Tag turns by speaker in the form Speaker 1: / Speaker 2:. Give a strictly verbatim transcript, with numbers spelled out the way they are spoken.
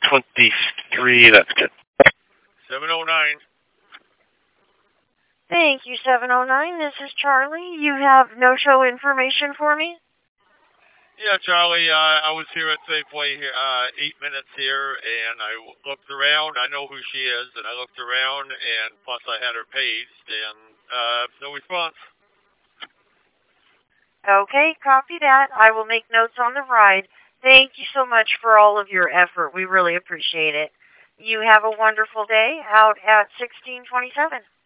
Speaker 1: twenty-three, that's good.
Speaker 2: seven oh nine.
Speaker 3: Thank you, seven oh nine. This is Charlie. You have no-show information for me?
Speaker 2: Yeah, Charlie, uh, I was here at Safeway uh, eight minutes here, and I looked around. I know who she is, and I looked around, and plus I had her paged, and uh, no response.
Speaker 3: Okay, copy that. I will make notes on the ride. Thank you so much for all of your effort. We really appreciate it. You have a wonderful day out at sixteen twenty-seven.